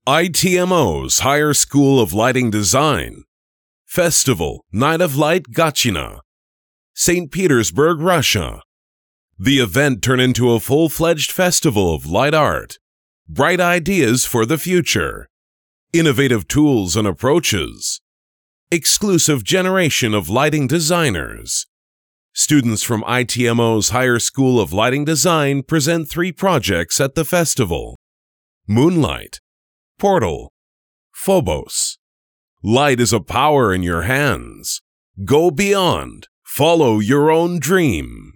ITMO's Higher School of Lighting Design, Festival Night of Light Gatchina, St. Petersburg, Russia. The event turned into a full-fledged festival of light art, bright ideas for the future, innovative tools and approaches, exclusive generation of lighting designers. Students from ITMO's Higher School of Lighting Design present 3 projects at the festival: Moonlight, Portal, Phobos. Light is a power in your hands. Go beyond. Follow your own dream.